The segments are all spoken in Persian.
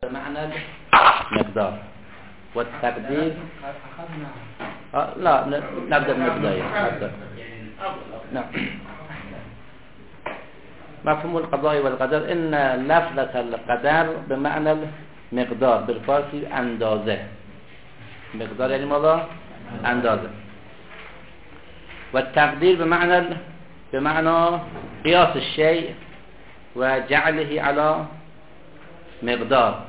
بمعنى المقدار، والتقدير لا نبدأ من البداية. نعم. مفهوم القضاء والقدر إن لفظة القدر بمعنى المقدار، بالفارسي اندازه. مقدار يعني ماذا؟ اندازه. والتقدير بمعنى قياس الشيء وجعله على مقدار،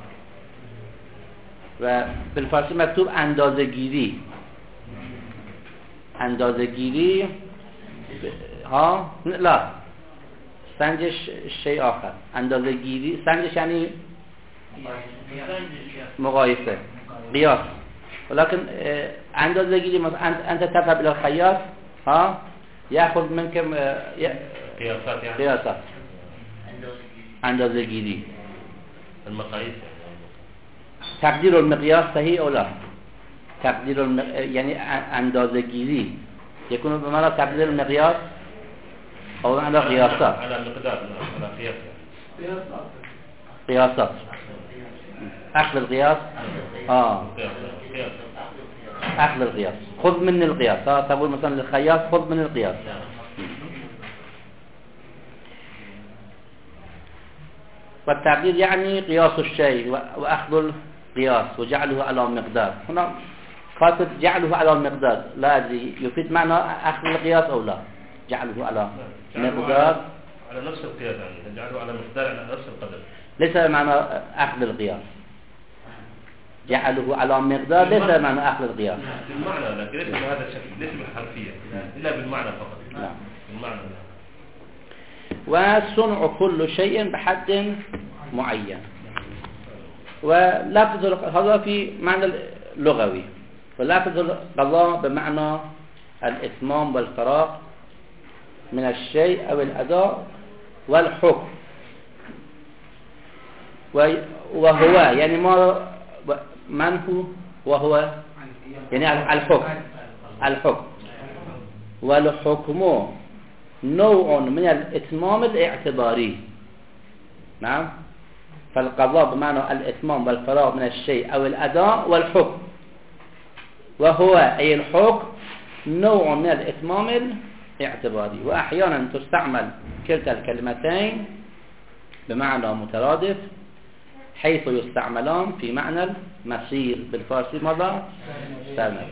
وبالفارسي مكتوب اندازه‌گیری. اندازه‌گیری لا سنجش شيء آخر. اندازه‌گیری سنجش يعني مقایسه، قياس. ولكن اندازه‌گیری مثلا انت تذهب الى الخياط ياخذ منك قياسات، يعني قياسات اندازه‌گیری المقاييس. تقدير المقياس صحيح او لا؟ تقدير يعني اندازه‌گیری يكون بمعنى تقدير المقياس او بمعنى قياسات. على مقدار، على قياس. قياسات. اخذ القياس. اخذ القياس. خذ من القياس. تقول مثلا للخياط خذ من القياس. والتقدير يعني قياس الشيء واخذ القياس وجعله على مقدار. هنا كاتب جعله على مقدار، لا أدري يفيد معنى أخذ القياس أو لا. جعله على مقدار، على نفس القياس، يعني جعله على مقدار على نفس القدر. ليس معنى أخذ القياس. جعله على مقدار ليس معنى أخذ القياس. بالمعنى، لكن ليس بهذا الشكل، ليس بالحرفية، إلا بالمعنى فقط. نعم. بالمعنى. وصنع كل شيء بحد معين. ولفظ هذا في معنى اللغوي. ولفظ القضاء بمعنى الإتمام والفراغ من الشيء أو الأداء والحكم. وهو يعني من هو وهو يعني الحكم. والحكم نوع من الإتمام الاعتباري. نعم. فالقضاء بمعنى الإتمام والفراغ من الشيء أو الأداء والحكم. وهو أي الحكم نوع من الإتمام الاعتباري. وأحيانا تستعمل كلتا الكلمتين بمعنى مترادف، حيث يستعملان في معنى المسير. بالفارسي ماذا؟ سرنوشت.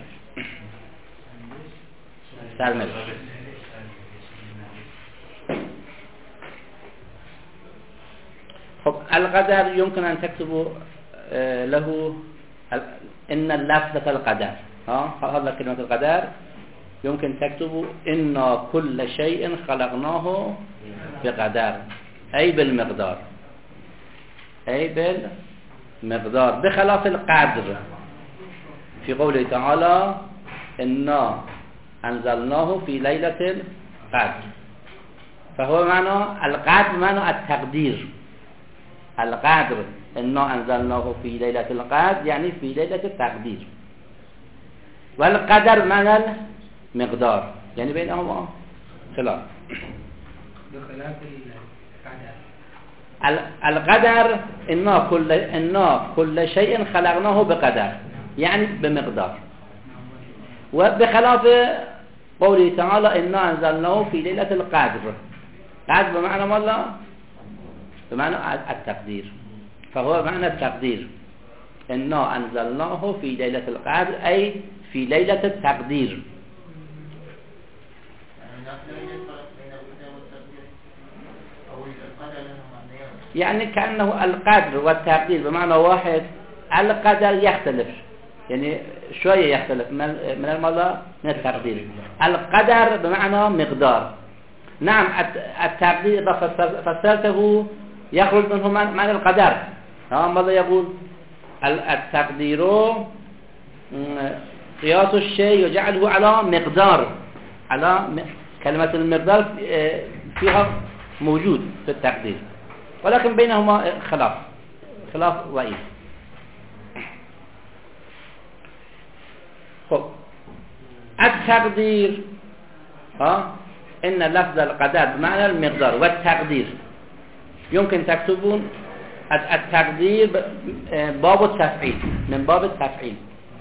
خب القدر يمكن أن تكتبوا له إن اللفظة القدر. هذا كلمة القدر يمكن تكتبوا إن كل شيء خلقناه بقدر، أي بالمقدار. أي بالمقدار، بخلاف القدر في قوله تعالى إنا أنزلناه في ليلة القدر. فهو معنى القدر معنى التقدير. القدر إنا أنزلناه في ليلة القدر يعني في ليلة التقدير. والقدر معنى المقدار، يعني بينهما خلاف. بخلاف القدر إنا كل شيء خلقناه بقدر يعني بمقدار. وبخلاف قوله تعالى إنا أنزلناه في ليلة القدر. قدر بمعنى ماذا؟ بمعنى التقدير. فهو معنى التقدير. إنا أنزلناه في ليلة القدر أي في ليلة التقدير. يعني كأنه القدر والتقدير بمعنى واحد. القدر يختلف، يعني شوية يختلف من الماذا؟ من التقدير. القدر بمعنى مقدار. نعم التقدير إذا فسرته يخرج منه معنى القدر. ماذا يقول؟ التقدير قياس الشيء يجعله على مقدار. على كلمة المقدار فيها موجود في التقدير، ولكن بينهما خلاف ضعيف. التقدير إن لفظ القدر بمعنى المقدار. والتقدير يمكن تكتبون التقدير باب التفعيل، من باب التفعيل،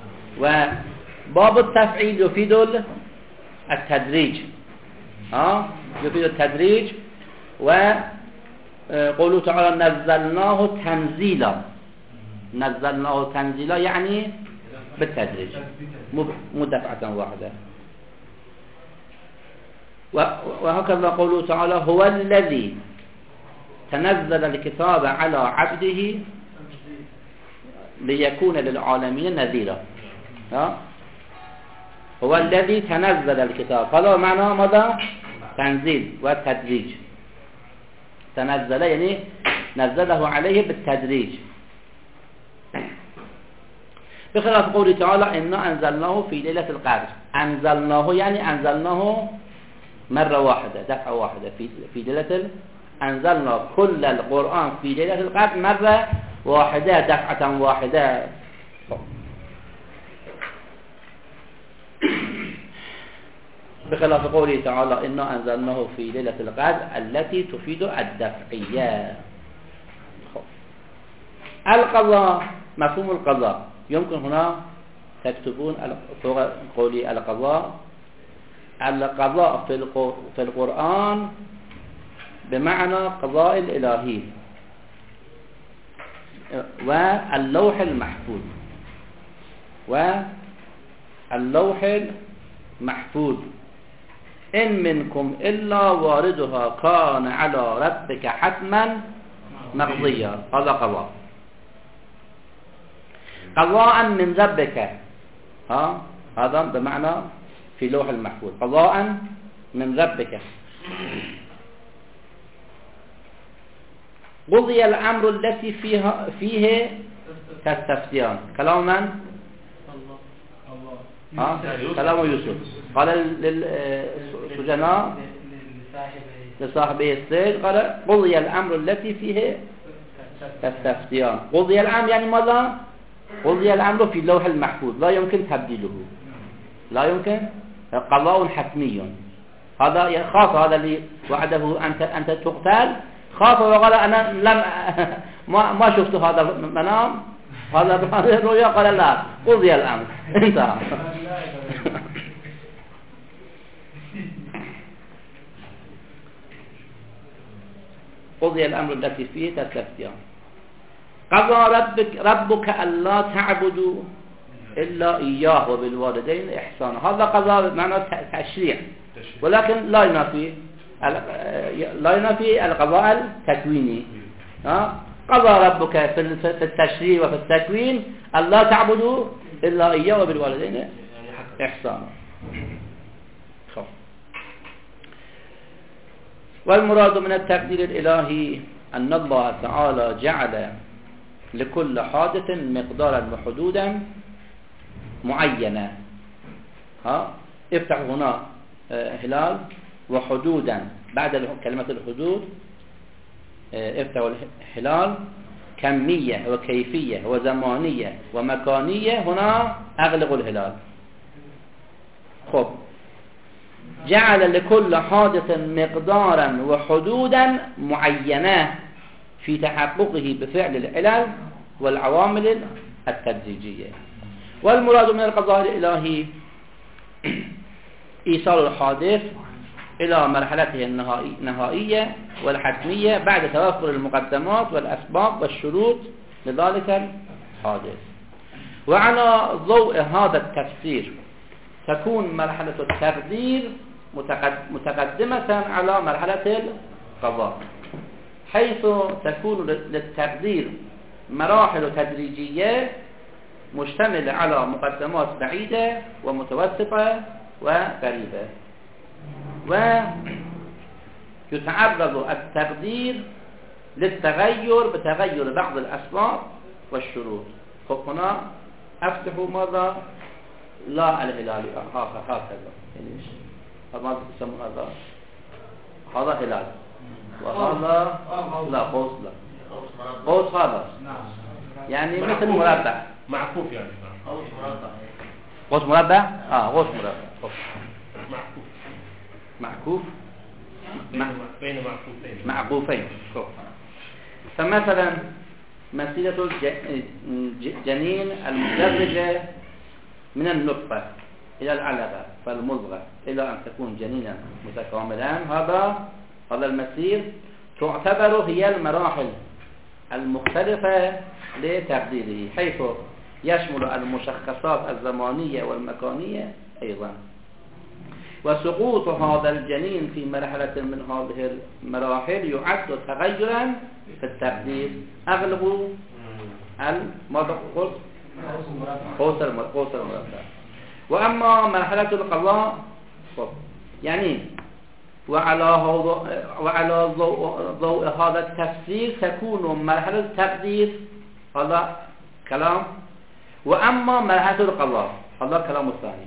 وباب التفعيل يفيد التدريج، يفيد التدريج. وقوله تعالى نزلناه تنزيلا، نزلناه تنزيلا يعني بالتدريج مو دفعة واحدة. وهكذا قوله تعالى هو الذي تنزل الكتاب على عبده ليكون للعالمين نذيرا. هو الذي تنزل الكتاب، هذا معناه ماذا؟ تنزيل والتدريج. تنزل يعني نزله عليه بالتدريج، بخلاف قوله تعالى إنا أنزلناه في ليلة القدر. أنزلناه يعني أنزلناه مرة واحدة، دفعة واحدة في ليلة أنزلنا كل القرآن في ليلة القدر مرة واحدة، دفعة واحدة. بخلاف قوله تعالى إنا أنزلناه في ليلة القدر التي تفيد الدفعية. القضاء، مفهوم القضاء يمكن هنا تكتبون فوق قولي القضاء. القضاء في القرآن بمعنى قضاء الإلهي واللوح المحفوظ، واللوح المحفوظ إن منكم إلا واردها كان على ربك حتما مقضيا. هذا قضاء، قضاء من ربك، هذا بمعنى في لوح المحفوظ قضاء من ربك. قضي الأمر التي فيه تستفتيان. كلام من؟ كلام يوسف. قال للسجناء لصاحبه السجن قال قضي الأمر التي فيه تستفتيان. قضي الأمر يعني ماذا؟ قضي الأمر في اللوح المحفوظ، لا يمكن تبديله، لا يمكن، قضاء حتمي. هذا خاف، هذا اللي وعده أنت تقتل، خاف وقال أنا لم ما شفت هذا المنام، هذا الرؤيا، قال لا قضي الأمر انتهى. قضي الأمر التي فيه تستفتيان. قضى ربك ألا تعبدوا إلا إياه وبالوالدين إحسانا. هذا قضاء بمعنى تشريع، ولكن لا ينافي القضاء التكويني. قضى ربك في التشريع وفي التكوين ألا تعبدوا إلا إياه وبالوالدين إحسانا. والمراد من التقدير الإلهي أن الله تعالى جعل لكل حادث مقدارا وحدودا معينة. افتح هنا هلال وحدودا، بعد كلمة الحدود افتح الهلال كمية وكيفية وزمانية ومكانية، هنا أغلق الهلال. خب، جعل لكل حادث مقدارا وحدودا معينة في تحققه بفعل العلل والعوامل التدريجية. والمراد من القضاء الإلهي إيصال الحادث إلى مرحلته النهائية والحتمية بعد توفر المقدمات والأسباب والشروط لذلك الحادث. وعلى ضوء هذا التفسير تكون مرحلة التقدير متقدمة على مرحلة القضاء، حيث تكون للتقدير مراحل تدريجية مشتملة على مقدمات بعيدة ومتوسطة وقريبة. ويتعرض التقدير للتغير بتغير بعض الأسباب والشروط. هنا أفتح ماذا؟ لا الهلال هكذا، يعني ماذا يسمون هذا؟ هذا هلال، وهذا لا قوس، لا قوس هذا يعني مثل مربع معكوف، يعني قوس مربع. قوس مربع، معكوف بين معكوفين. معكوفين. فمثلا مسيرة الجنين المدرجة من النطفة إلى العلقة فالمضغة إلى أن تكون جنينا متكاملا. هذا المسير تعتبر هي المراحل المختلفة لتقديره، حيث يشمل المشخصات الزمانية والمكانية أيضا. وسقوط هذا الجنين في مرحلة من هذه المراحل يعد تغيرا في التقدير أغلب قوس المرتب. وأما مرحلة القضاء يعني وعلى ضوء هذا التفسير تكون مرحلة التقدير، هذا كلام. وأما مرحلة القضاء هذا كلام الثاني.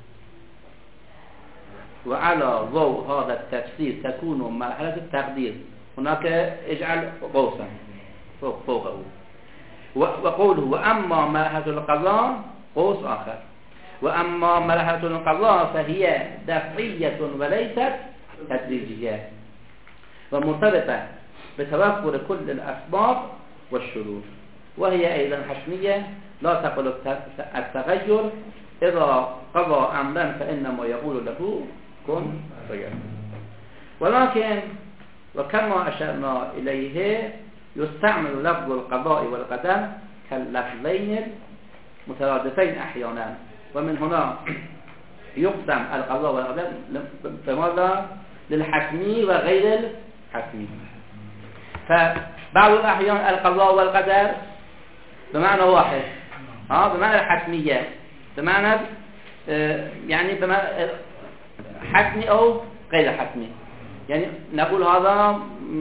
وعلى ضوء هذا التفسير تكون مرحلة التقدير، هناك اجعل قوسا فوقه. وقوله وأما مرحلة القضاء قوس آخر. وأما مرحلة القضاء فهي دفعية وليست تدريجية، ومرتبطة بتوفر كل الأسباب والشروط، وهي أيضا حتمية لا تقبل التغير. إذا قضى أمرا فإنما يقول له كن فيكون. ولكن وكما أشرنا إليه يستعمل لفظ القضاء والقدر كاللفظين المترادفين أحيانا، ومن هنا يقسم القضاء والقدر بماذا؟ للحتمي وغير الحتمي. فبعض الأحيان القضاء والقدر بمعنى واحد، بمعنى الحتمية، بمعنى يعني بمعنى حتمي أو غير حتمي. يعني نقول هذا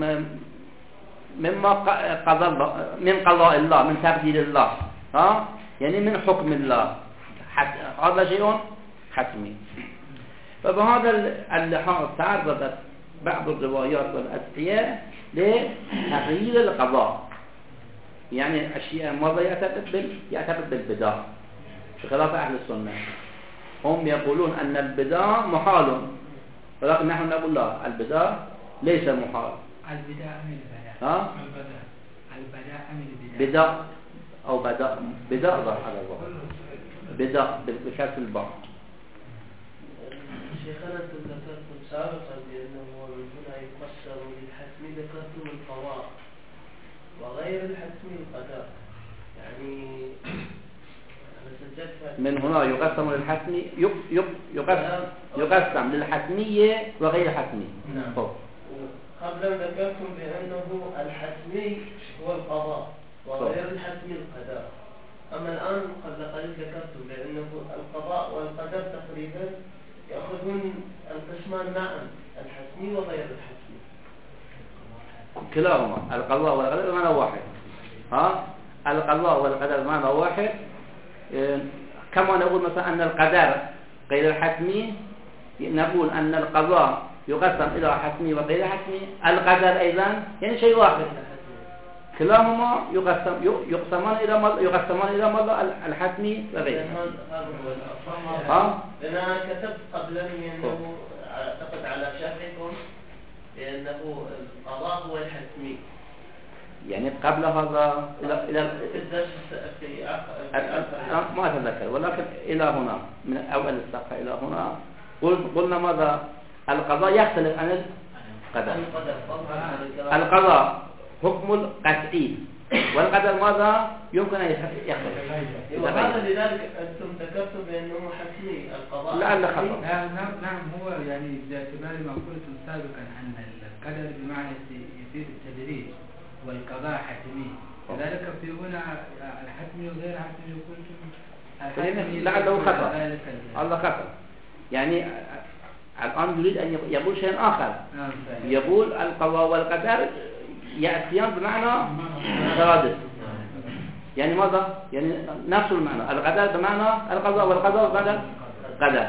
مما قضى الله، من قضاء الله، من تقدير الله، يعني من حكم الله، هذا شيء حتمي. فبهذا اللحاظ تعرضت بعض الروايات والأدعية لتغيير القضاء، يعني أشياء ماذا يعتقد بالبداء، بخلاف أهل السنة. هم يقولون أن البداء محال، ولكن نحن نقول لا، البداء ليس محال. البداء من البداء. البداء من البداء. بداء أو بداء ظهر على الظهر، بداء بكسر الباء. شيخنا أنتم ذكرتم سابقا بأنه من هنا يقسم للحتمي، ذكرتم القضاء وغير الحتمي القضاء، يعني من هنا يقسم للحتمي، يقسم للحتمية وغير حتمي. نعم. قبلا ذكرتم بأنه الحتمي هو القضاء وغير الحتمي القضاء. أما الآن قبل قليل ذكرتم بأنه القضاء والقدر تقريبا يأخذون القسمان معا، الحتمي وغير الحتمي. كلاهما القضاء والقدر بمعنى واحد. القضاء والقدر بمعنى واحد. كما نقول مثلا أن القدر غير الحتمي، نقول أن القضاء يقسم إلى حتمي وغير حتمي، القدر أيضا يعني شيء واحد. كلاهما يقسمان إلى ماذا؟ الحتمي وغير. أنا كتبت قبل أنه أعتقد على شرحكم بأنه القضاء هو الحتمي، يعني قبل هذا إلى ما أتذكر، ولكن إلى هنا من أول الصفحة إلى هنا قلنا ماذا؟ القضاء يختلف عن القدر. القضاء حكم القطعي، والقدر ماذا؟ يمكن أن يختلف. وهذا لذلك أنتم ذكرتم بأنه حتمي القضاء. لعل خطأ. نعم هو يعني باعتبار ما قلتم سابقا أن القدر بمعنى يفيد التدريج والقضاء حتمي، لذلك في هنا الحتمي وغير حتمي قلتم لعله خطأ. الله خطأ. يعني الآن يريد أن يقول شيء آخر، يقول القضاء والقدر يأتيان بمعنى مترادف. يعني ماذا؟ يعني نفس المعنى، القدر بمعنى القضاء والقدر بمعنى قدر.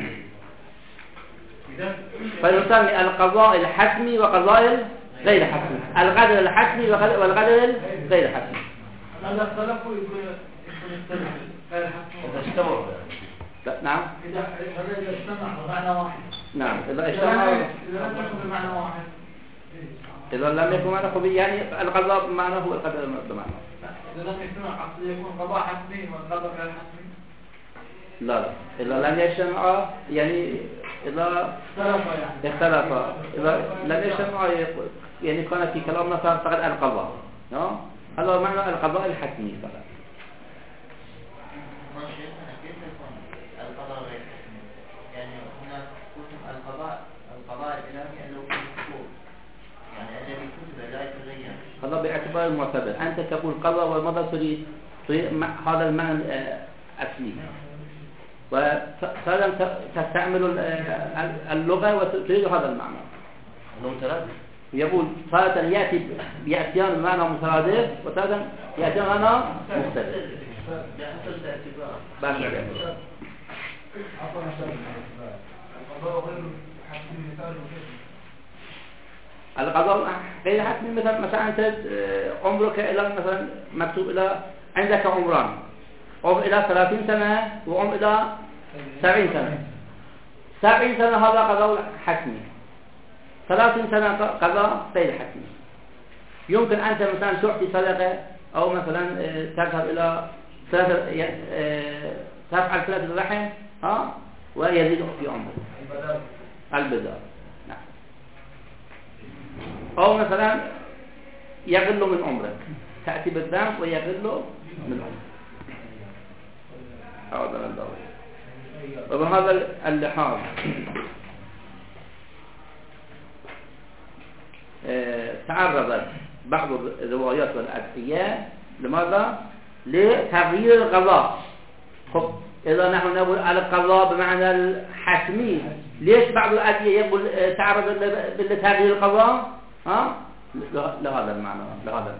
فنسمي القضاء الحتمي وقضاء غير حتمي، القدر الحتمي والقدر غير حتمي. هذا الطلب يكون غير حتمي. نعم. إذا اجتمع بمعنى واحد. نعم إذا اجتمع بمعنى واحد. إذا لم يكن معنى خبي يعني القضاء بمعنى هو القدر بمعنى. إذا لم يكن عقل يكون قضاء حتمي والقدر غير حتمي. لا إذا لم يجتمع يعني إذا اختلف إذا لم يجتمع يعني كان في كلامنا فقط القضاء. هذا معنى القضاء الحتمي فقط. القضاء غير حتمي يعني هناك كتب القضاء الإلهي أنه كتب يعني الذي كتب لا يتغير. هذا باعتبار المعتبر. أنت تقول قضاء والمضى تريد هذا المعنى الأصلي وفعلا تستعمل اللغة وتريد هذا المعنى. أنه مترادف. يقول تارة يأتيان بمعنى مترادف وتارة يأتيان بمعنى مختلف. بحسب الاعتبار. باشا القضاء غير حتمي مثلا أنت عمرك إلى مثلا مكتوب إلى عندك عمران عمر إلى 30 سنة وعمر إلى 70 سنة 70 سنة هذا قضاء حتمي 30 سنة قضاء غير حتمي. يمكن أنت مثلا تعطي صدقة أو مثلا تذهب إلى تفعل صلة الرحم ويزيد في عمرك البذار. نعم. أو مثلا يغل من عمرك تأتي بالذنب ويغل من عمرك. هذا من الدور. وبهذا اللحاظ تعرضت بعض الروايات والأدعية لماذا؟ لتغيير القضاء. إذا نحن نقول القضاء بمعنى الحتمي ليش بعض الأدعية يقول تعرض لتغيير القضاء؟ لهذا المعنى لهذا.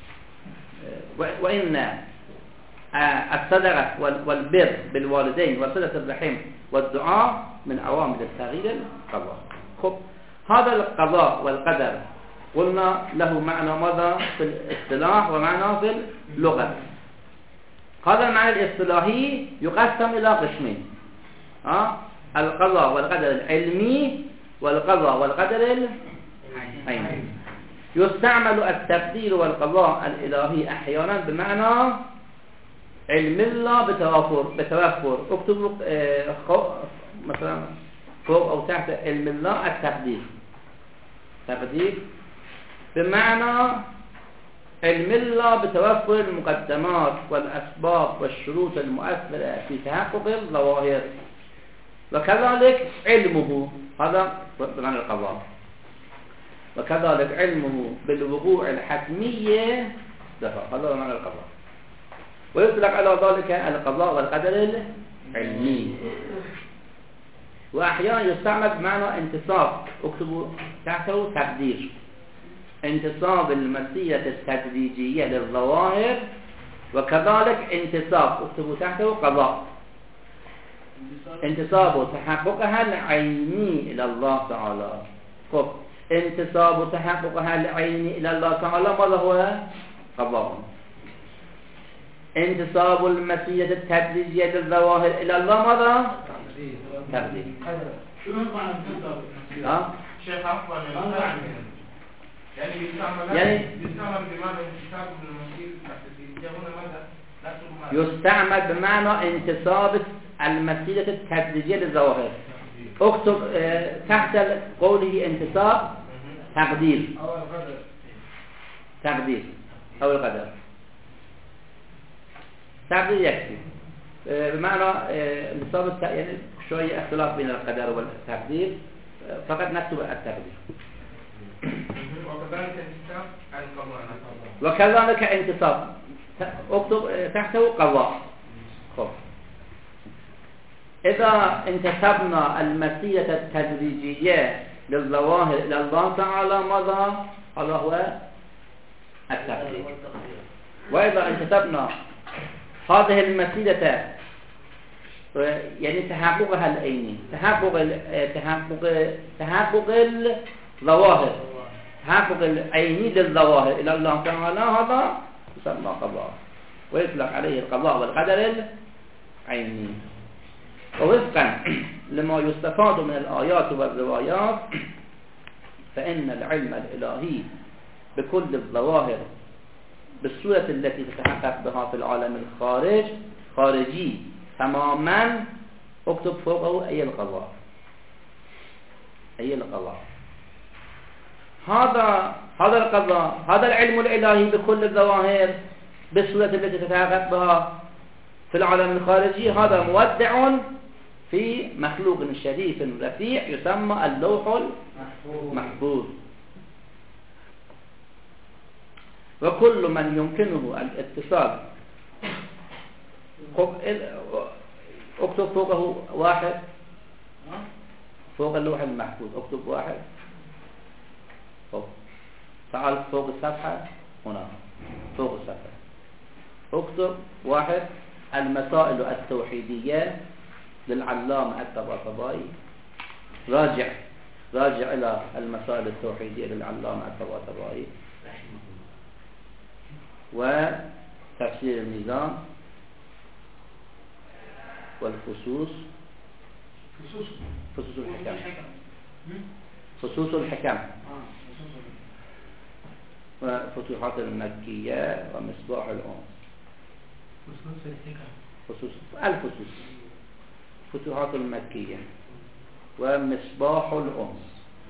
وإن الصدقة والبر بالوالدين وصلة الرحم والدعاء من عوامل تغيير القضاء. هذا القضاء والقدر قلنا له معنى ماذا في الاصطلاح ومعنى في اللغة. هذا المعنى الاصطلاحي يقسم إلى قسمين القضاء والقدر العلمي والقضاء والقدر العيني. يستعمل التقدير والقضاء الإلهي أحيانا بمعنى علم الله بتوفر اكتبوا مثلا فوق أو تحت علم الله التقدير تقدير بمعنى علم الله بتوفر المقدمات والأسباب والشروط المؤثرة في تحقق الظواهر وكذلك علمه هذا بمعنى القضاء وكذلك علمه بالوقوع الحتمية هذا بمعنى القضاء. ويطلق على ذلك القضاء والقدر العلمي. وأحيانا يستعمل بمعنى انتصاب اكتبوا تحته تقدير انتصاب المسيرة التدريجية للظواهر وكذلك انتصاب اكتبوا تحته قضاء انتصاب تحققها العيني إلى الله تعالى. انتصاب تحققها العيني إلى الله تعالى ماذا هو؟ قضاء. انتصاب المسيرة التدريجية للظواهر إلى الله ماذا؟ تقدير. شنو معنى انتصاب؟ شيخ عفوا يعني يستعمل بمعنى انتصاب المسيرة التدريجية هنا ماذا؟ يستعمل بمعنى انتصاب المسيرة التدريجية للظواهر. اكتب تحت قوله انتصاب تقدير تقدير أو القدر. تقدير يكفي بمعنى انتصاب يعني شوية اختلاف بين القدر والتقدير فقط نكتب التقدير. وكذلك انتصاب اكتب تحته قضاء. إذا انتسبنا المسيرة التدريجية للظواهر إلى الله تعالى ماذا؟ هذا هو التقدير. وإذا انتسبنا هذه المسيرة يعني تحققها العيني تحقق الظواهر تحقق العيني للظواهر إلى الله تعالى هذا يسمى قضاء ويطلق عليه القضاء والقدر العيني. ووفقا لما يستفاد من الآيات والروايات فإن العلم الإلهي بكل الظواهر بالصورة التي تتحقق بها في العالم خارجي تماما، اكتب فوقه أي القضاء. هذا القضاء، هذا العلم الإلهي بكل الظواهر بالصورة التي تتحقق بها في العالم الخارجي، هذا مودع في مخلوق شريف رفيع يسمى اللوح المحفوظ. وكل من يمكنه الاتصال، اكتب فوقه واحد، فوق اللوح المحفوظ اكتب واحد، تعال فوق الصفحة هنا، فوق الصفحة اكتب واحد، المسائل التوحيدية للعلامة الطباطبائي. راجع إلى المسائل التوحيدية للعلامة الطباطبائي، وتفسير النظام والفصوص، فصوص الحكم وفتوحات المكية ومصباح الأنس. الفصوص فتوحات المكية ومصباح الأنس.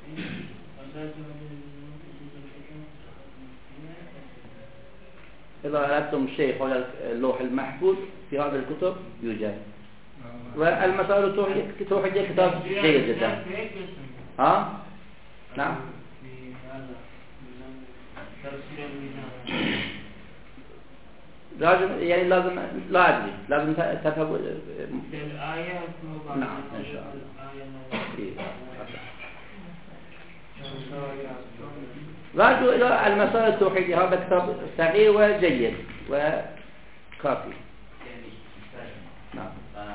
إذا أردتم شيء حول اللوح المحفوظ في هذه الكتب يوجد. والمسائل التوحيدية كتاب جيد جدا. نعم. يعني لازم، لا أدري، لازم تفهم الآيات. نعم إن شاء الله. راجعوا إلى المسائل التوحيدية، هذا كتاب صغير وجيد وكافي. نعم.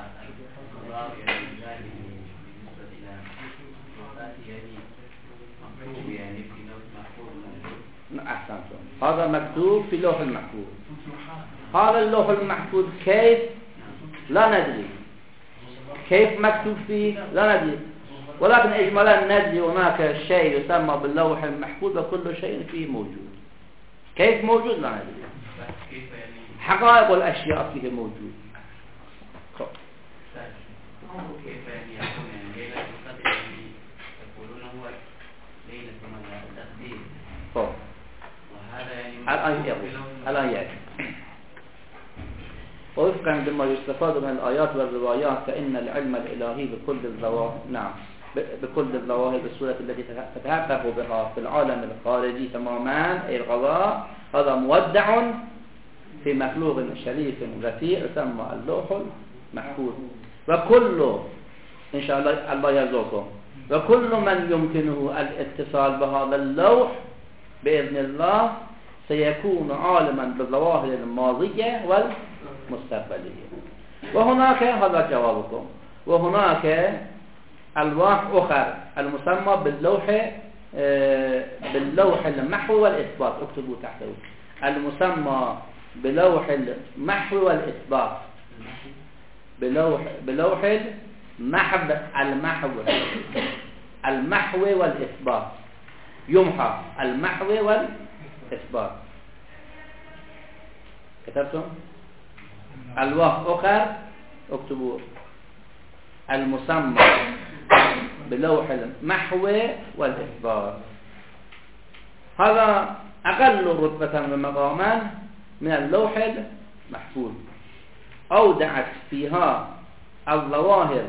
أحسنتم، هذا مكتوب في اللوح المحفوظ. هذا اللوح المحفوظ كيف لا ندري، كيف مكتوب فيه لا ندري، ولكن إجمالا ندري هناك شيء يسمى باللوح المحفوظ وكل شيء فيه موجود. كيف موجود لا ندري، حقائق الأشياء فيه موجود. كيف يعني يكون ليلة القدر يقولون هو ليلة التقدير، وهذا يعني الآيات وفقا بما يستفاد من الآيات والروايات فإن العلم الإلهي بكل الظواهر، نعم، بكل الظواهر بالصورة التي تتحقق بها في العالم الخارجي تماما أي القضاء، هذا مودع في مخلوق شريف رفيع يسمى اللوح المحفوظ. وكل إن شاء الله يرزقكم، وكل من يمكنه الاتصال بهذا اللوح بإذن الله سيكون عالما بالظواهر الماضية والمستقبلية. وهناك، هذا جوابكم، وهناك ألواح أخرى المسمى باللوح المحو والإثبات، اكتبوا تحته المسمى بلوح المحو والإثبات، بلوح المحو والإثبات، يمحى المحو والإثبات. كتبتم؟ ألواح أخرى اكتبوا المسمى بلوح المحو والإثبات. هذا أقل رتبة ومقاما من اللوح المحفوظ. أودعت فيها الظواهر،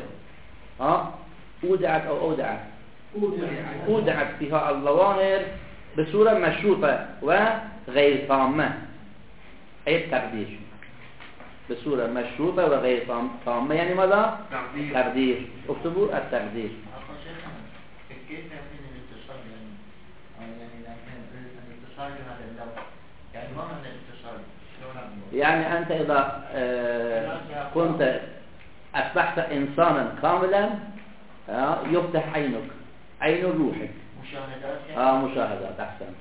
أودعت فيها الظواهر بصورة مشروطة وغير تامة، أي التقدير بصورة مشروطة وغير تامة، يعني ماذا؟ تقدير. اكتبوا التقدير. كيف يمكن الاتصال يعني الاتصال بهذا اللوح، يعني ما معنى الاتصال؟ يعني أنت إذا كنت أصبحت إنسانا كاملا يفتح عينك، عين روحك، مشاهدات مشاهدات. أحسنت،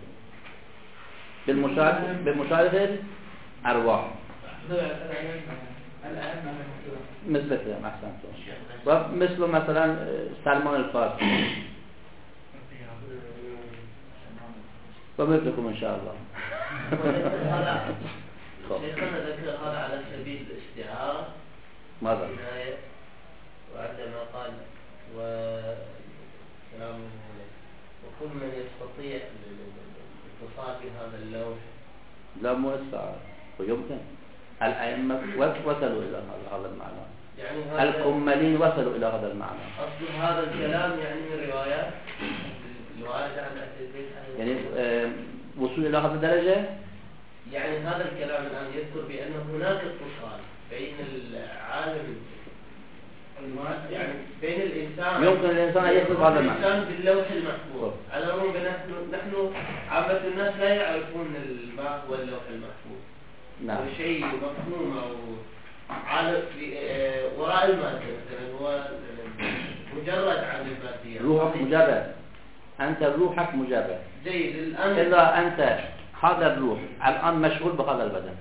بالمشاهدة الأرواح مثل كده. أحسنت. ومثل مثلا سلمان الفارسي ومثلكم إن شاء الله. شيخنا ذكر هذا على سبيل الاستعارة ماذا؟ وعندما قال وكل من يستطيع الاتصال بهذا اللوح. لا مو استعارة، ويمكن الأئمة وصلوا إلى هذا المعنى، يعني الكمالين وصلوا إلى هذا المعنى. أصل هذا الكلام يعني من روايات الواردة عن أهل البيت، يعني وصول إلى هذه الدرجة. يعني هذا الكلام الآن يذكر بأن هناك اتصال بين العالم، يعني بين الإنسان، يمكن الإنسان أن يصل هذا المعنى. الإنسان باللوح المحفوظ، على الرغم نحن عامة الناس لا يعرفون ما هو اللوح المحفوظ. نعم. هو شيء مفهوم أو عالم وراء المادة، مثلا هو مجرد عن المادية. روحك مجرد، أنت روحك مجرد. جيد. الآن إذا أنت هذا الروح الآن مشغول بهذا البدن،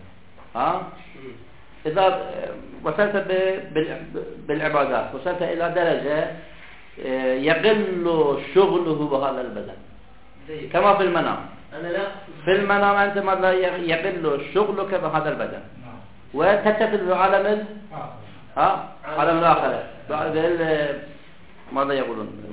إذا وصلت بالعبادات، وصلت إلى درجة يقل شغله بهذا البدن، كما في المنام. أنا لا في المنام أنت ماذا يقل شغلك بهذا البدن، وتتصل بعالم عالم الآخرة. ماذا يقولون؟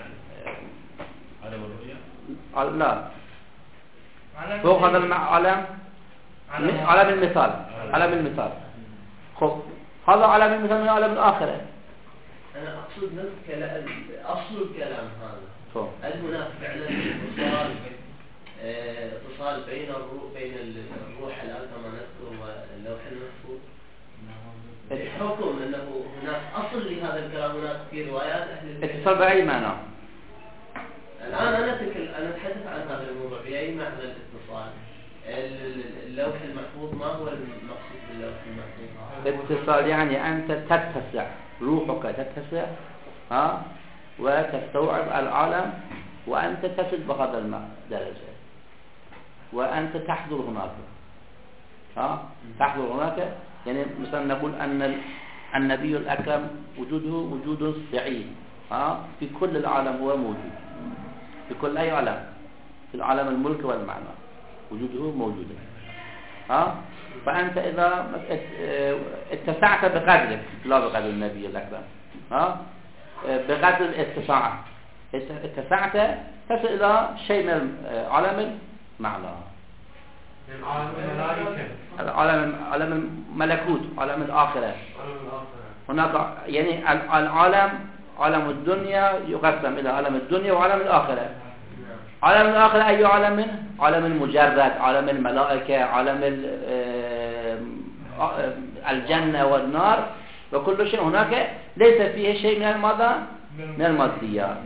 لا، فوق هذا العالم، عالم المثال، عالم المثال. خب هذا عالم المثال من عالم الآخرة. أنا أقصد أصل الكلام هذا. هل هناك فعلا اتصال بين الروح الآن كما نذكر واللوح المحفوظ؟ بحكم أنه هناك أصل لهذا الكلام، هناك في روايات أهل البيت. اتصال بأي معنى؟ الآن أنا أتحدث عن هذا الموضوع بأي معنى الاتصال. اللوح المحفوظ، ما هو المقصود باللوح المحفوظ؟ اتصال يعني أنت تتسع، روحك تتسع وتستوعب العالم، وأنت تصل بهذا الدرجة، وأنت تحضر هناك. تحضر هناك، يعني مثلا نقول أن النبي الأكرم وجوده وجود سعيد، في كل العالم هو موجود، في كل أي عالم، في العالم الملك والمعنى وجوده موجود. فأنت إذا اتسعت بقدرك، لا بقدر النبي الأكرم، بقدر الاستطاعة، اتسعت تصل إلى شيء من عالم المعنى، عالم الملكوت، عالم الآخرة. هناك يعني العالم، عالم الدنيا يقسم إلى عالم الدنيا وعالم الآخرة. عالم الآخرة أي عالم؟ عالم المجرد، عالم الملائكة، عالم الجنة والنار، وكل شيء هناك ليس فيه شيء من الماذا؟ من الماديات.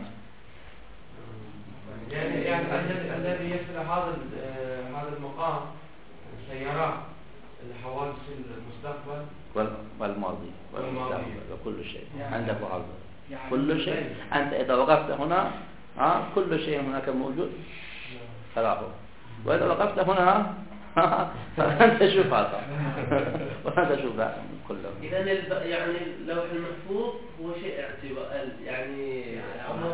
يعني الذي يصل هذا المقام سيرى الحوادث المستقبل والماضي والمستقبل وكل شيء عندك هذا، كل شيء. أنت إذا وقفت هنا كل شيء هناك موجود تراه، وإذا وقفت هنا فأنت تشوف هذا وأنت تشوف كله. إذا يعني اللوح المحفوظ هو شيء يعني أمر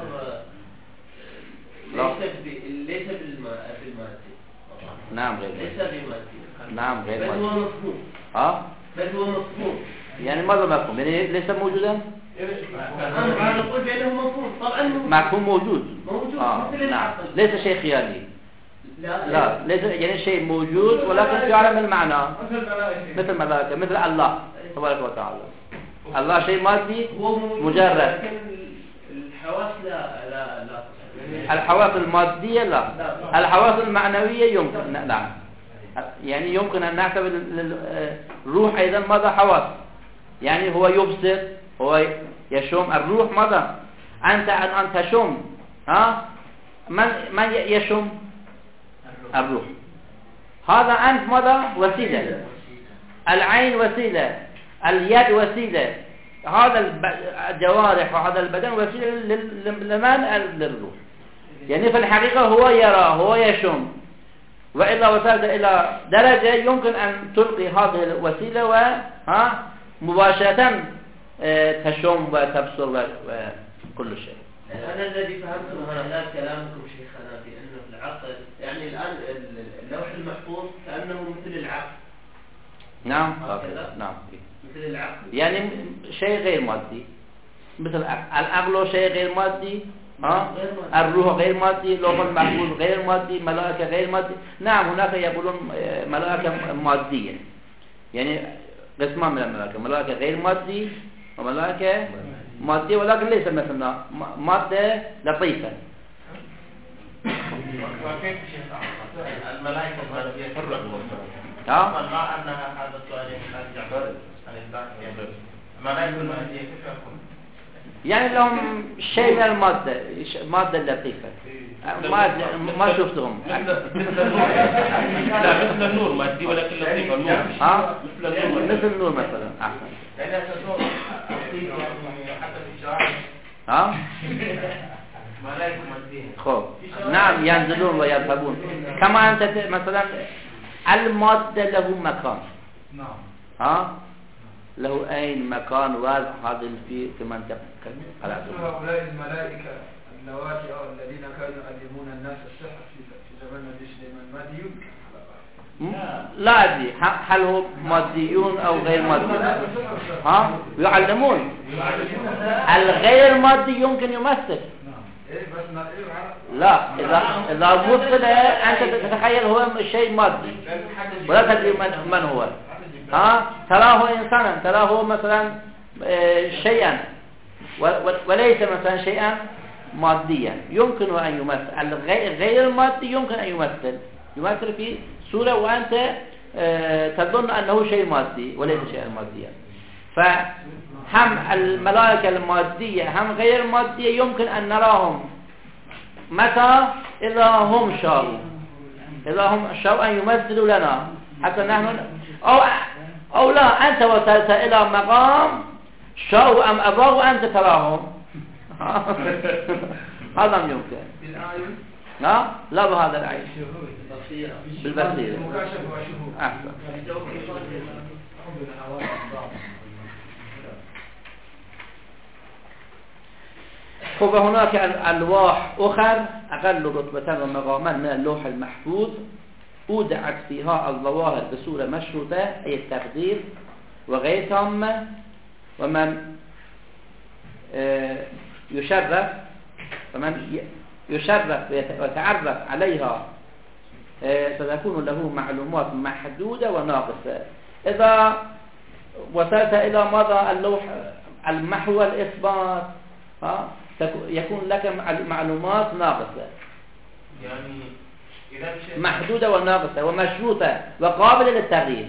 ليس بالمادي. نعم غير ليس بالمادي. نعم غير مادي. بل هو مفهوم. بل هو مفهوم. يعني ماذا مفهوم؟ يعني ليس موجودا؟ أنا أقول بأنه مفهوم. طبعا مفهوم موجود. مثل العقل. ليس شيء خيالي. لا ليس يعني شيء موجود ولكن في عالم المعنى، مثل الملائكة، مثل الله تبارك وتعالى. الله شيء مادي مجرد. لكن الحواس لا الحواس المادية لا. الحواس المعنوية يمكن، نعم، يعني يمكن أن نعتبر الروح أيضا ماذا؟ حواس. يعني هو يبصر، هو يشم. الروح ماذا؟ أنت تشم، من يشم؟ الروح. هذا أنت ماذا؟ وسيلة. العين وسيلة، اليد وسيلة، هذا الجوارح وهذا البدن وسيلة للروح. يعني في الحقيقة هو يرى، هو يشم. وإلا وصلت إلى درجة يمكن أن تلقي هذه الوسيلة مباشرة تشم وتبصر وكل شيء. أنا الذي فهمته من خلال كلامكم شيخنا بأنه العقل، يعني الآن اللوح المحفوظ كأنه مثل العقل. نعم هكذا؟ نعم، مثل العقل. يعني شيء غير مادي، مثل العقل شيء غير مادي، الروح غير مادي، لوح المحفوظ غير مادي، ملائكة غير مادي. نعم هناك يقولون ملائكة مادية، يعني قسمان من الملائكة، ملائكة غير مادي وملائكة مادية، ولكن ليس مثلنا مادة لطيفة. وكيف الملائكة المادية فرق ما أنها هذا السؤال يحتاج عن البحث يعني الملائكة المادية كيف يكون؟ يعني لهم شيء من المادة، مادة لطيفة، ما شفتهم. لا مثل النور مادي ولكن لطيفة. النور مثل النور مثلا أحسن. لأنها تزور الطيب يعني حتى في الشوارع. ملائكة مادية. خب نعم ينزلون ويذهبون. كما أنت مثلا المادة له مكان. نعم. له أين مكان واسع، هذا في منطقة هؤلاء الملائكة اللواتي أو الذين كانوا يعلمون الناس السحر في زمن النبي سليمان ماديون؟ لا أدري هل هم ماديون أو غير ماديون. يعلمون. الغير مادي يمكن يمثل. لا إذا مثل أنت تتخيل هو شيء مادي ولا تدري من هو. تراه إنسانا، تراه مثلا شيئا وليس مثلا شيئا ماديا، يمكن أن يمثل. غير المادي يمكن أن يمثل في صورة وأنت تظن أنه شيء مادي وليس شيئا ماديا. فهم الملائكة المادية هم غير مادية يمكن أن نراهم متى إذا هم شاءوا أن يمثلوا لنا حتى نحن أو لا أنت وصلت إلى مقام شاءوا أم أبوا وأنت تراهم. هذا يمكن. بالعين؟ لا بهذا العين، بالبصيرة. أحسن. فهناك ألواح أخرى أقل رتبة ومقاما من اللوح المحفوظ أودعت فيها الظواهر بصورة مشروطة، أي التقدير وغير تامة، ومن يشرف ويتعرف عليها ستكون له معلومات محدودة وناقصة. إذا وصلت إلى مدى اللوح المحو والإثبات يكون لك معلومات ناقصة، يعني محدودة وناقصة ومشروطة وقابلة للتغيير.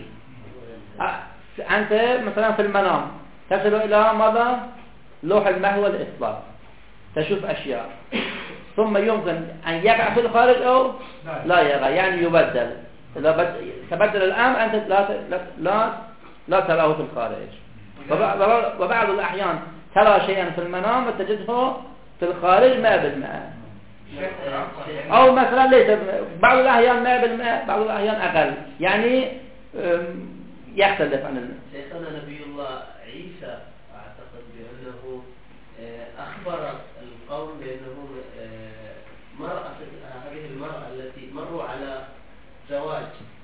أنت مثلا في المنام تصل إلى مدى لوح المحو والإثبات، تشوف أشياء، ثم يمكن أن يقع في الخارج أو لا يقع، يعني يبدل. إذا تبدل الأمر أنت لا تراه في الخارج. وبعض الأحيان ترى شيئا في المنام وتجده في الخارج 100%، أو مثلا ليس بعض الأحيان 100%، بعض الأحيان أقل، يعني يختلف عن شيخنا نبي الله عيسى أعتقد بأنه أخبر القوم بأنه هذه المرأة التي مروا على زواج،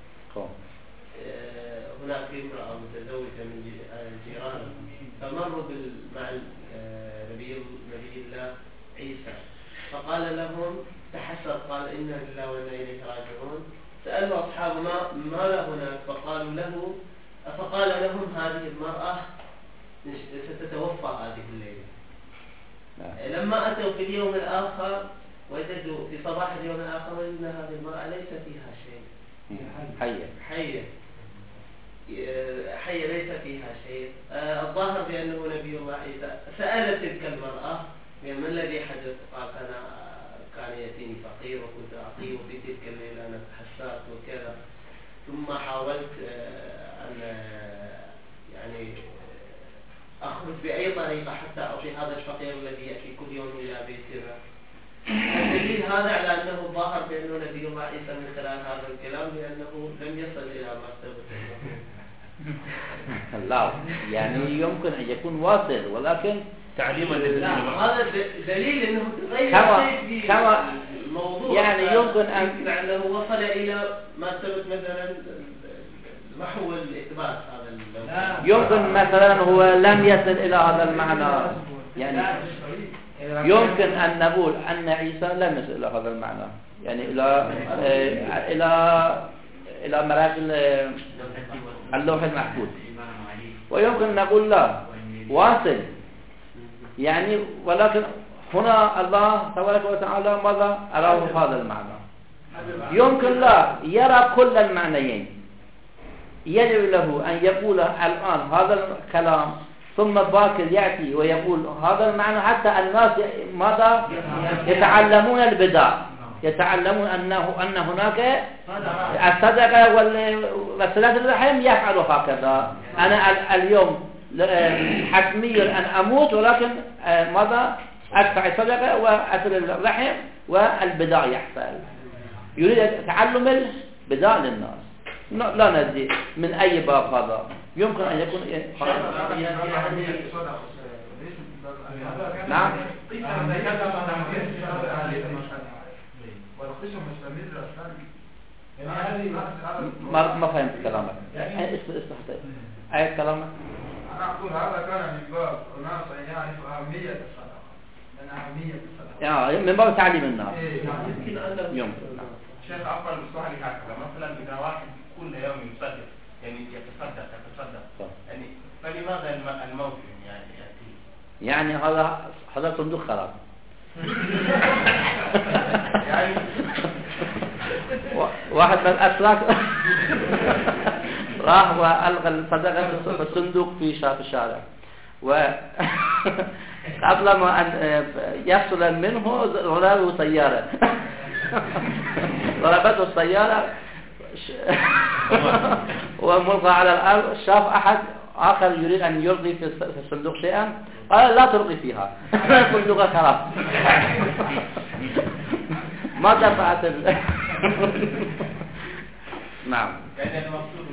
هناك امرأة متزوجة من جيرانهم، فمروا مع نبي الله عيسى، فقال لهم تحسر، قال إنا لله وإنا إليه راجعون. سألوا أصحابه ما له هناك، فقال لهم هذه المرأة ستتوفى هذه الليلة. لما أتوا في اليوم الآخر وجدوا في صباح اليوم الآخر وجدنا هذه المرأة ليس فيها شيء، حية ليس فيها شيء. الظاهر بأنه نبي الله عيسى سأل تلك المرأة ما الذي حدث، قال أنا كان يأتيني فقير وكنت أعطيه في تلك الليلة أنا تحسرت وكذا، ثم حاولت أن يعني أخرج بأي طريقة حتى أعطي هذا الفقير الذي يأتي كل يوم إلى بيتنا. الدليل هذا على أنه ظاهر بأنه نبي الله عيسى من خلال هذا الكلام لأنه لم يصل إلى مرتبة لا، يعني يمكن أن يكون واصل ولكن تعليما هذا دليل أنه كما الموضوع يعني يمكن أن لأنه وصل إلى مرتبة مثلا محو الإثبات هذا يمكن مثلا هو لم يصل إلى هذا المعنى، يعني يمكن أن نقول أن عيسى لم يصل إلى هذا المعنى، يعني إلى مراحل اللوح المحفوظ، ويمكن نقول لا واصل، يعني ولكن هنا الله تبارك وتعالى ماذا أراه هذا المعنى. يمكن لا يرى كل المعنيين، يجب له أن يقول الآن هذا الكلام ثم باكر يأتي ويقول هذا المعنى، حتى الناس ماذا يتعلمون البدع، يتعلمون أن هناك الصدقة وصلة الرحم يفعل هكذا. أنا اليوم حتمي أن أموت، ولكن ماذا أدفع الصدقة وأصل الرحم والبدع يحصل. يريد تعلم البدع للناس، لا ندري من أي باب هذا يمكن أن يكون. نعم ما فهمت كلامك. استحضر أي كلامك. أنا أقول هذا كان من باب الناس يعرف أهمية الصدقة، من أهمية الصدقة من باب تعليم الناس. يمكن شيخ أفضل بالسؤال هكذا، مثلا إذا واحد كل يوم يصدق، يعني يتصدق يعني فلماذا الموت يعني يأتي؟ يعني هذا صندوق خراب. يعني واحد من الأسلاك راح وألغى الصدقة في الصندوق في الشارع، وقبل ما أن يفصل منه ضربه سيارة ضربته السيارة وملقى على الأرض. شاف أحد آخر يريد أن يلقي في الصندوق شيئا، قال لا تلقي فيها صندوق خراب. ما دفعت نعم. يعني المقصود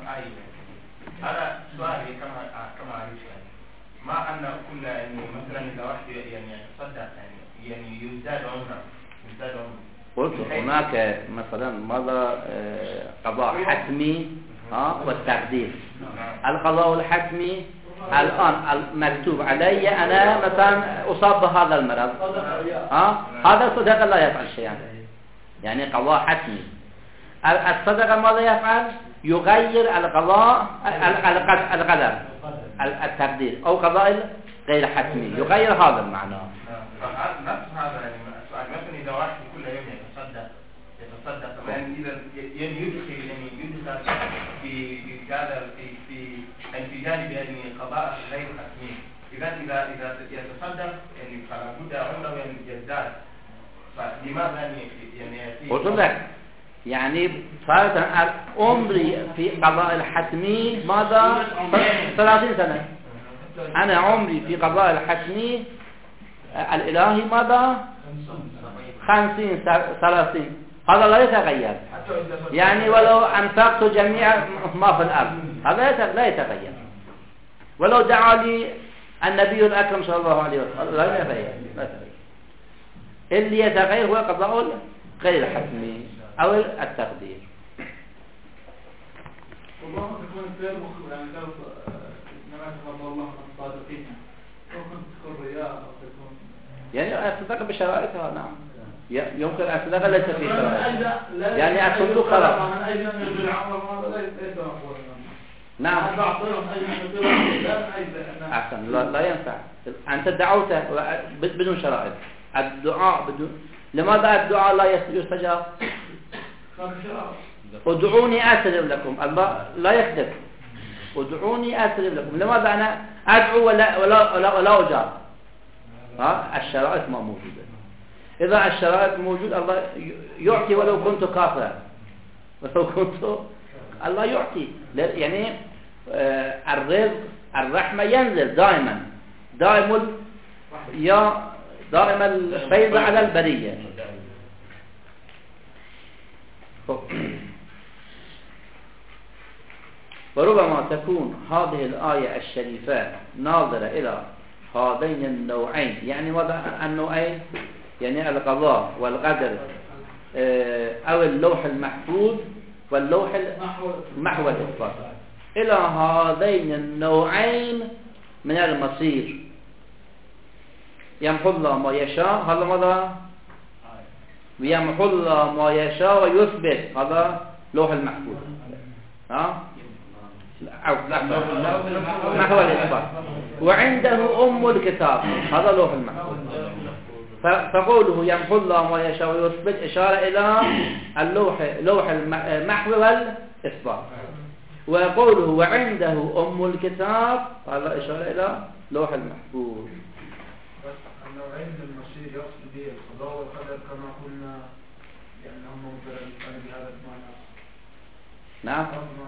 هذا سؤالي كما عرفت، ما أن كل يعني مثلا إذا واحد يعني يتصدق يعني يزداد عمره. قلت هناك مثلا ماذا قضاء حتمي والتقدير. القضاء الحتمي الآن المكتوب علي أنا مثلا أصاب بهذا المرض، هذا الصدقة لا يفعل شيئا، يعني قضاء حتمي. الصدقة ماذا يفعل؟ يغير القضاء القدر التقدير أو قضاء غير حتمي، يغير هذا المعنى. نفس هذا يعني السؤال، مثلا إذا واحد كل يوم يتصدق يعني إذا يدخل في هذا في جانب يعني قضاء غير حتمي، إذا يتصدق يعني فلا بد عمره يعني يزداد، فلماذا يعني قلت لك يعني صارت عمري في قضاء الحتمي ماذا 30 سنة. أنا عمري في قضاء الحتمي الإلهي ماذا 50 30. هذا لا يتغير، يعني ولو أنفقت جميع ما في الأرض هذا لا يتغير، ولو دعا لي النبي الأكرم صلى الله عليه وسلم لا يتغير. اللي يتغير هو قضاء غير حتمي أو التقدير. والله تكون غير مخبر، يعني تعرف إنما تفضل الله عن الصادقين، ممكن تكون رياء أو تكون يعني الصدقة بشرائطها. نعم يمكن الصدقة ليس في شرائط، يعني الصندوق خلاص. نعم أحسن، لا ينفع. أنت دعوت بدون شرائط، الدعاء بدون. لماذا الدعاء لا يستجاب؟ ادعوني أستجب لكم، الله لا يكذب. ادعوني أستجب لكم، لماذا أنا أدعو ولا أجاب؟ الشرائط ما موجودة. إذا الشرائط موجود الله يعطي ولو كنت كافرا، ولو كنت الله يعطي. يعني الرزق الرحمة ينزل دائما، دائما الفيض على البرية. وربما تكون هذه الآية الشريفة ناظرة إلى هذين النوعين. يعني ماذا النوعين؟ يعني القضاء والقدر أو اللوح المحفوظ واللوح محو الإثبات إلى هذين النوعين من المصير. يمحو الله ما يشاء، هذا ماذا؟ ويمحو الله ما يشاء ويثبت، هذا لوح المحفوظ. أو محو الإثبات. وعنده أم الكتاب، هذا لوح المحفوظ. فقوله يمحو الله ما يشاء ويثبت إشارة إلى لوح المحو والإثبات. وقوله وعنده أم الكتاب هذا إشارة إلى لوح المحفوظ. النوعين من المصير يقصد به القضاء والقدر كما قلنا لأنهم مترادفان بهذا المعنى. نعم.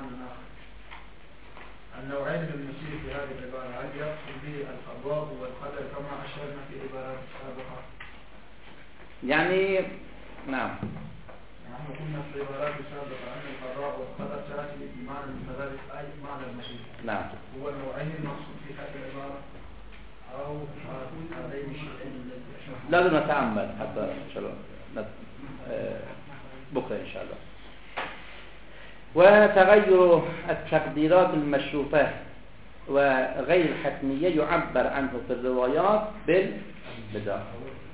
النوعين من المصير في هذه العبارة هل يقصد به القضاء والقدر كما أشرنا في عبارات سابقة؟ يعني نعم. نحن قلنا في العبارات السابقة أن القضاء والقدر تأتي بمعنى مترادف أي معنى المصير. نعم. هو النوعين المقصود في هذه العبارة أو هذين الشيئين؟ لازم نتأمل حتى إن شاء الله بكرة إن شاء الله. وتغير التقديرات المشروطة وغير الحتمية يعبر عنه في الروايات بالبداية.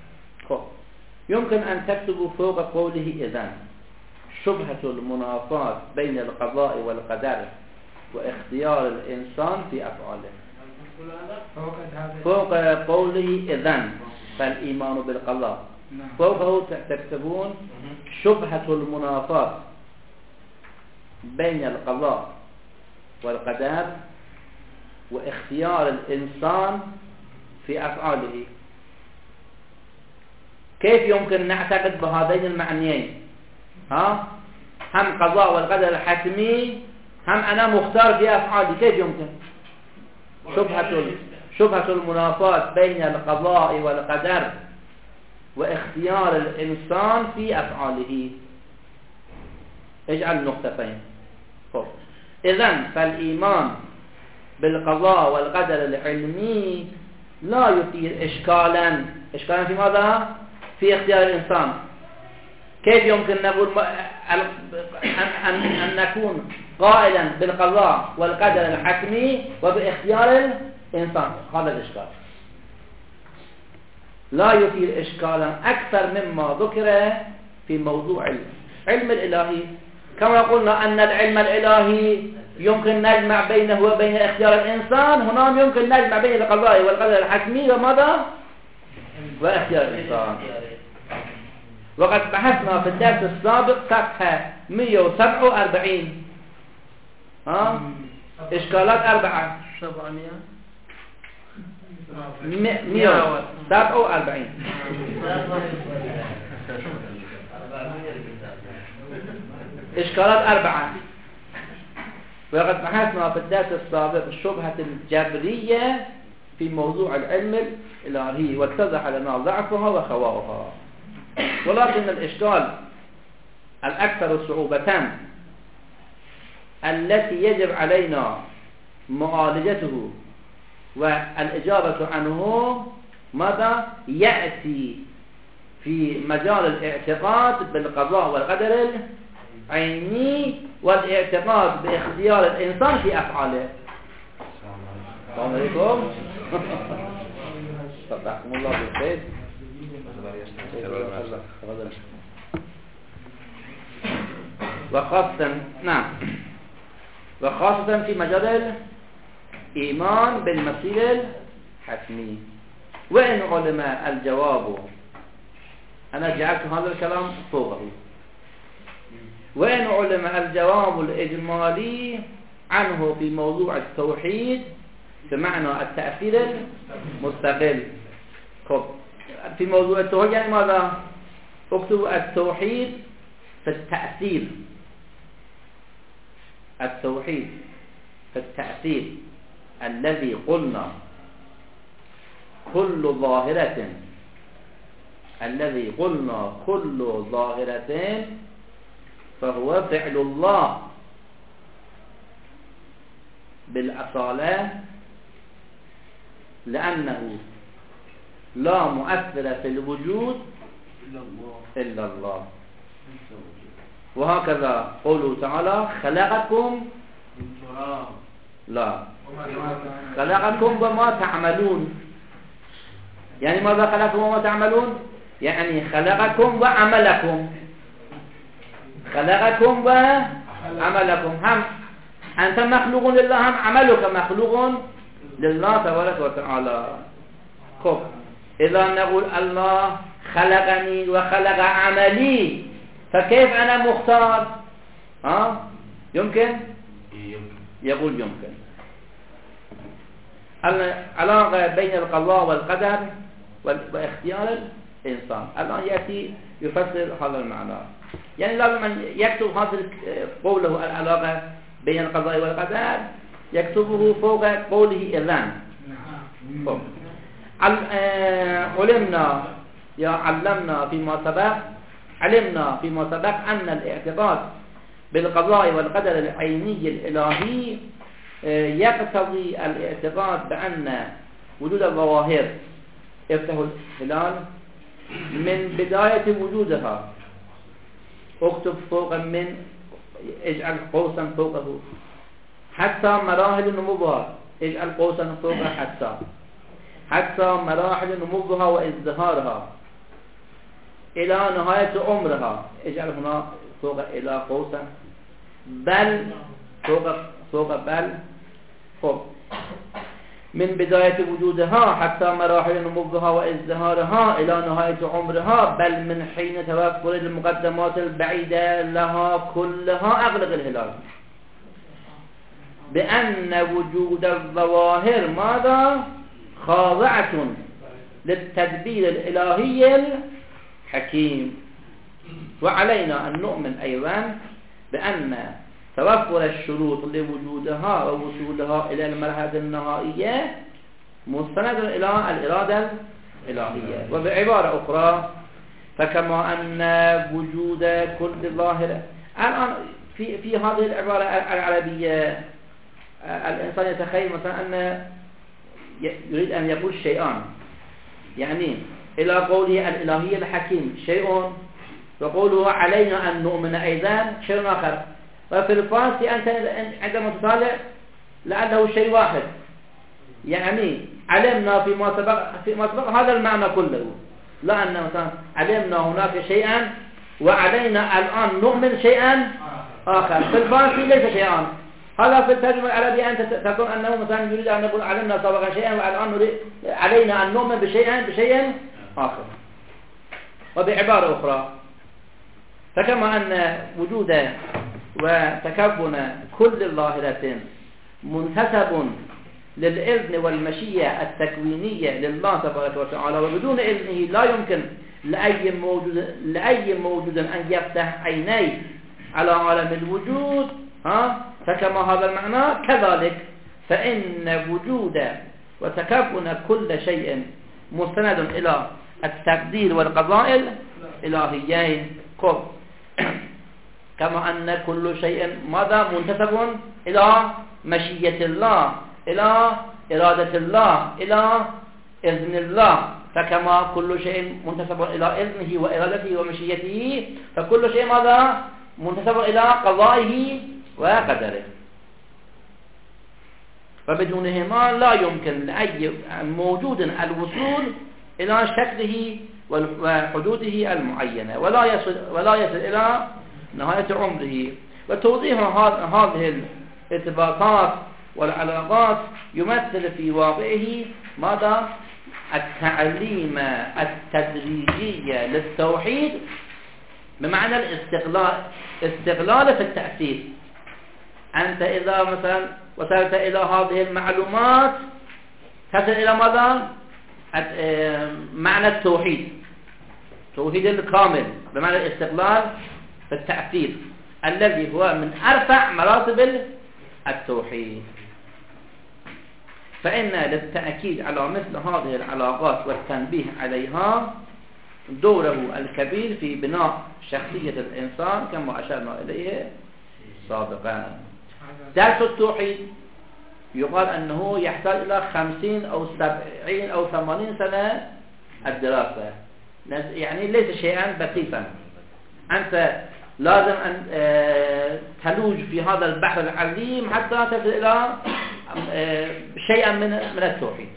يمكن أن تكتبوا فوق قوله إذن شبهة المنافاة بين القضاء والقدر واختيار الإنسان في أفعاله. فوق قوله إذن فالإيمان بالقضاء، فوقه تكتبون شبهة المنافاة بين القضاء والقدر واختيار الإنسان في أفعاله. كيف يمكن نعتقد بهذين المعنيين؟ هم قضاء والقدر الحتمي، هم أنا مختار في أفعالي، كيف يمكن؟ شبهة المنافاة بين القضاء والقدر واختيار الإنسان في أفعاله. اجعل نقطتين. إذن فالإيمان بالقضاء والقدر العلمي لا يثير إشكالا في ماذا؟ في اختيار الإنسان. كيف يمكن نقول أن نكون قائلا بالقضاء والقدر الحتمي وباختيار الإنسان؟ هذا الإشكال لا يثير إشكالا أكثر مما ذكر في موضوع العلم الإلهي. كما قلنا أن العلم الإلهي يمكن نجمع بينه وبين اختيار الإنسان، هنا يمكن نجمع بين القضاء والقدر الحتمي وماذا؟ واختيار الإنسان. وقد بحثنا في الدرس السابق صفحة 147 إشكالات 4 147 إشكالات 4. وقد بحثنا في الدرس السابق الشبهة الجبرية في موضوع العلم الإلهي واتضح لنا ضعفها وخواؤها. ولكن الإشكال الأكثر صعوبة التي يجب علينا معالجته والإجابة عنه ماذا؟ يأتي في مجال الاعتقاد بالقضاء والقدر العيني والاعتقاد باختيار الإنسان في أفعاله. السلام عليكم. صدقكم الله بالخير. وخاصة في مجال الإيمان بالمصير الحتمي. وإن علم الجواب، أنا جعلت هذا الكلام فوقه، وإن علم الجواب الإجمالي عنه في موضوع التوحيد بمعنى التأثير المستقل. في موضوع التوحيد يعني ماذا؟ اكتبوا التوحيد في التأثير، التوحيد في التأثير الذي قلنا كل ظاهرة فهو فعل الله بالأصالة، لأنه لا مؤثر في الوجود إلا الله. وهكذا قوله تعالى خلقكم لا خلقكم وما تعملون. يعني ماذا خلقكم وما تعملون؟ يعني خلقكم وعملكم. خلقكم وعملكم، هم أنت مخلوق لله، هم عملك مخلوق لله تبارك وتعالى. خب إذا نقول الله خلقني وخلق عملي، فكيف أنا مختار؟ يمكن؟ يقول يمكن. العلاقة بين القضاء والقدر واختيار الإنسان. الآن يأتي يفسر هذا المعنى. يعني لازم أن يكتب هذا قوله العلاقة بين القضاء والقدر يكتبه فوق قوله إذن. علمنا فيما سبق أن الاعتقاد بالقضاء والقدر العيني الإلهي يقتضي الاعتقاد بأن وجود الظواهر افتح الهلال من بداية وجودها، اكتب فوق من، اجعل قوسا فوقه، حتى مراحل نموها، اجعل قوسا فوق حتى مراحل نموها وازدهارها إلى نهاية عمرها، اجعل هنا فوق إلى قوسا، بل فوق بل. خب من بداية وجودها حتى مراحل نموها وازدهارها إلى نهاية عمرها، بل من حين توفر المقدمات البعيدة لها كلها. أغلق الهلال بأن وجود الظواهر ماذا؟ خاضعة للتدبير الإلهي الحكيم. وعلينا أن نؤمن أيضا بأن توفر الشروط لوجودها ووصولها إلى المرحلة النهائية مستند إلى الإرادة الإلهية. وبعبارة أخرى، فكما أن وجود كل ظاهرة، الآن في هذه العبارة العربية الإنسان يتخيل مثلا أن يريد أن يقول شيئان، يعني إلى قوله الإلهي الحكيم شيء، وقوله علينا أن نؤمن أيضا شيء آخر. وفي الفارسي أنت عندما تطالع لعله شيء واحد، يعني علمنا فيما سبق هذا المعنى كله، لا أن مثلا علمنا هناك شيئا وعلينا الآن نؤمن شيئا آخر. في الفارسي ليس شيئا. هذا في الترجمة العربية أنت تقول أنه مثلا يريد أن نقول علمنا سبق شيئا والآن نريد علينا أن نؤمن بشيء آخر. وبعبارة أخرى، فكما أن وجود وتكون كل ظاهرة منتسب للإذن والمشيئة التكوينية لله تبارك وتعالى، وبدون إذنه لا يمكن لأي موجود أن يفتح عينيه على عالم الوجود. فكما هذا المعنى كذلك فإن وجود وتكون كل شيء مستند إلى التقدير والقضاء الإلهيين. كما أن كل شيء ماذا؟ منتسب إلى مشيئة الله، إلى إرادة الله، إلى إذن الله. فكما كل شيء منتسب إلى إذنه وإرادته ومشيئته، فكل شيء ماذا؟ منتسب إلى قضائه وقدره. فبدونهما لا يمكن لأي موجود الوصول إلى شكله وحدوده المعينة، ولا يصل إلى نهاية عمره. وتوضيح هذه الارتباطات والعلاقات يمثل في واقعه ماذا؟ التعليم التدريجي للتوحيد، بمعنى الاستقلال في التأثير. أنت إذا مثلا وصلت إلى هذه المعلومات تصل إلى ماذا؟ معنى التوحيد الكامل، بمعنى الاستقلال في التأثير الذي هو من أرفع مراتب التوحيد. فإن للتأكيد على مثل هذه العلاقات والتنبيه عليها دوره الكبير في بناء شخصية الإنسان كما أشرنا إليه سابقا. درس التوحيد يقال أنه يحتاج إلى 50 أو 70 أو 80 سنة الدراسة، يعني ليس شيئا بسيطا. أنت لازم أن تلوج في هذا البحر العظيم حتى تصل إلى شيئا من التوحيد.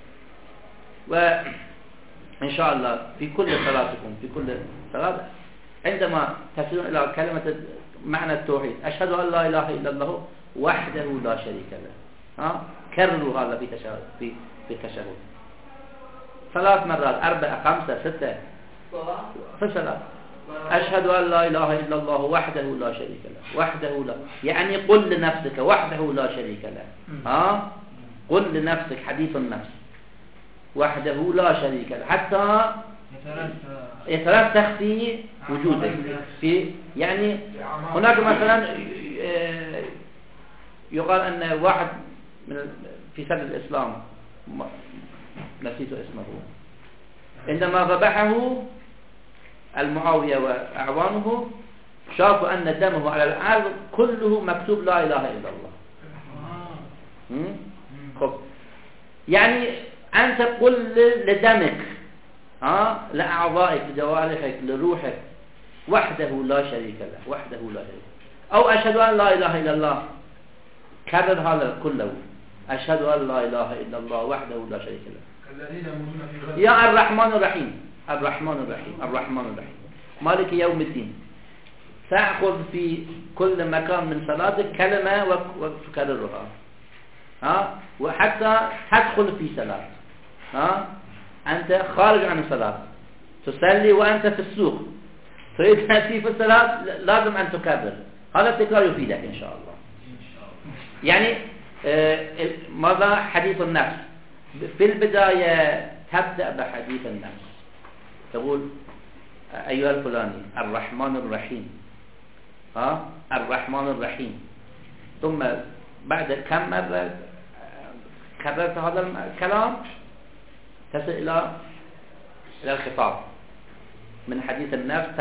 وإن شاء الله في كل صلاتكم، في كل صلاة عندما تصلون إلى كلمة معنى التوحيد، أشهد أن لا إله إلا الله وحده لا شريك له، كرروا هذا في التشهد 3 مرات، 4 5 6 في الصلاة. أشهد أن لا إله إلا الله وحده لا شريك له، وحده لا، يعني قل لنفسك وحده لا شريك له، قل لنفسك حديث النفس وحده لا شريك له، حتى يترسخ في وجودك. في يعني هناك مثلا يقال أن واحد في سبب الإسلام، نسيت اسمه، عندما ذبحه المعاوية وأعوانه شافوا أن دمه على الأرض كله مكتوب لا إله إلا الله. خب يعني أنت قل لدمك، لأعضائك، لجوارحك، لروحك، وحده لا شريك له، وحده لا شريك له. أو أشهد أن لا إله إلا الله، كرر هذا كله، أشهد أن لا إله إلا الله وحده لا شريك له. يا الرحمن الرحيم، الرحمن الرحيم، الرحمن الرحيم، مالك يوم الدين. تأخذ في كل مكان من صلاتك كلمة وتكررها، وحتى تدخل في صلاة، أنت خارج عن الصلاة، تصلي وأنت في السوق، تريد تأتي في الصلاة، لازم أن تكرر. هذا التكرار يفيدك إن شاء الله. يعني ماذا حديث النفس؟ في البداية تبدأ بحديث النفس، تقول أيها الفلاني الرحمن الرحيم، الرحمن الرحيم. ثم بعد كم مرة كررت هذا الكلام تصل إلى الخطاب من حديث النفس.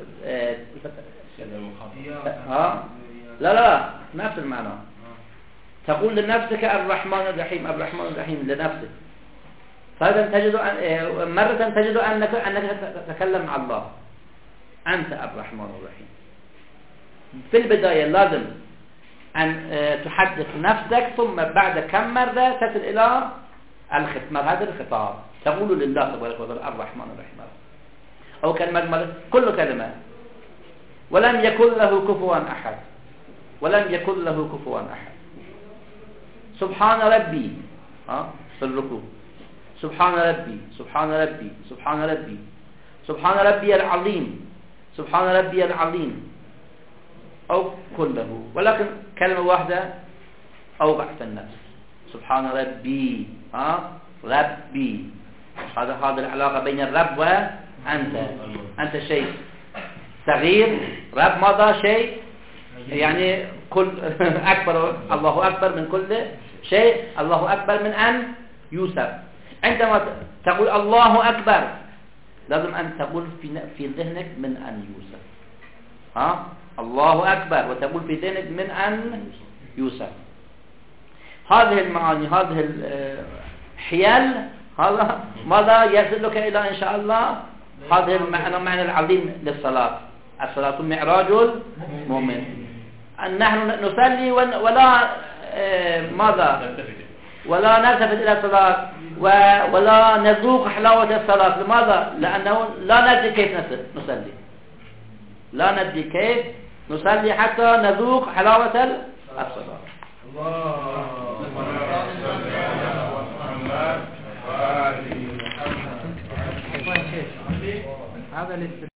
لا نفس المعنى. تقول لنفسك الرحمن الرحيم، الرحمن الرحيم لنفسك. فإذا تجد مرة تجد أنك تتكلم مع الله، أنت الرحمن الرحيم. في البداية لازم أن تحدث نفسك، ثم بعد كم مرة تصل إلى الختم هذا الخطاب، تقول لله تبارك وتعالى الرحمن الرحيم، أو كلمة كل كلمة. ولم يكن له كفوا أحد، ولم يكن له كفوا أحد. سبحان ربي في الركوع، سبحان ربي، سبحان ربي، سبحان ربي، سبحان ربي العظيم، سبحان ربي العظيم، أو كله. ولكن كلمة واحدة أوقع في النفس، سبحان ربي، ربي. هذا العلاقة بين الرب وأنت. أنت شيء صغير، رب ماذا شيء يعني كل أكبر، الله أكبر من كل شيء، الله أكبر من أن يوسف. عندما تقول الله أكبر لازم أن تقول في ذهنك من أن يوسف، الله أكبر، وتقول في ذهنك من أن يوسف. هذه المعاني، هذه الحيل، هذا ماذا يصلك إلى إن شاء الله هذا المعنى العظيم للصلاة. الصلاة معراج المؤمن. نحن نصلي ولا ماذا، ولا نلتفت إلى الصلاة، ولا نذوق حلاوة الصلاة. لماذا؟ لأنه لا ندري كيف نصلي، لا ندري كيف نصلي حتى نذوق حلاوة الصلاة. هذا